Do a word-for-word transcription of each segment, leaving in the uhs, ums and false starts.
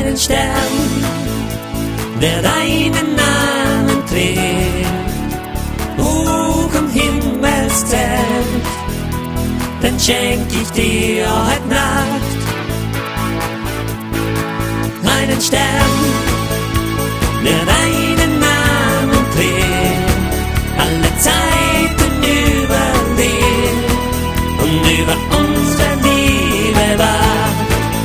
einen Stern, der deinen Namen trägt, hoch am Himmelszelt, dann schenk ich dir heute Nacht einen Stern, der deinen Namen trägt, alle Zeiten überlebt und über unsere Liebe wacht.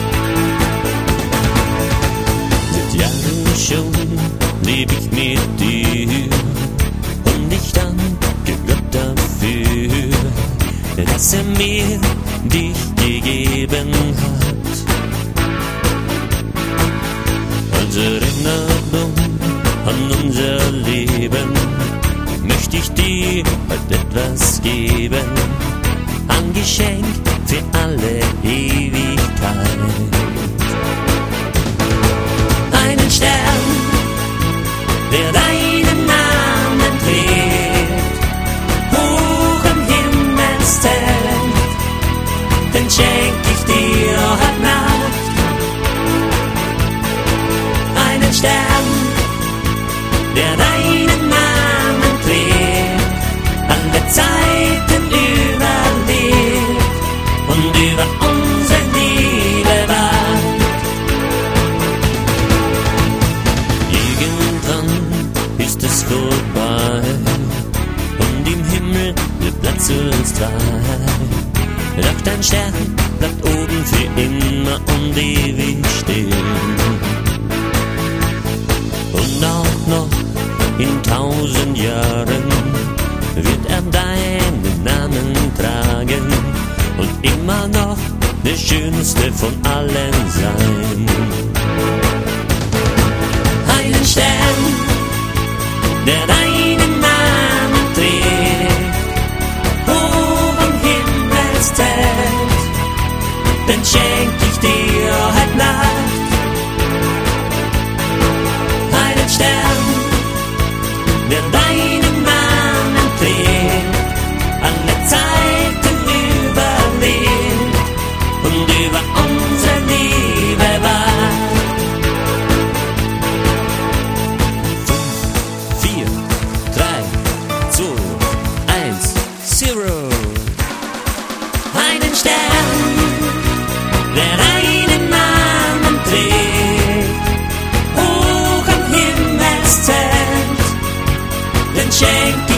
Seit Jahren schon leb ich mit dir und ich danke Gott dafür, dass er mir dich gegeben hat. Als Erinnerung an unser Leben möchte ich dir heute etwas geben, ein Geschenk für alle Ewigkeit. Einen Stern, der deinen Namen trägt, hoch am Himmelszelt, den schenk ich dir heute Nacht. Einen Stern, der deinen Namen trägt, alle Zeiten überlebt und über unsere Liebe wacht. Irgendwann ist es vorbei und im Himmel wird Platz für uns drei. Doch dein Stern bleibt oben für immer und ewig stehen. Und auch noch in tausend Jahren wird er deinen Namen tragen und immer noch der schönste von allen sein. Einen Stern, der deinen Namen trägt, hoch am Himmelszelt, den schenk ich dir heute Nacht. Einen Stern, der deinen Namen trägt, alle Zeiten überlebt und über unsere Liebe wacht. Fünf, vier, drei, zwei, eins, zero. Einen Stern, der deinen Namen trägt, hoch am Himmelszelt, den schenk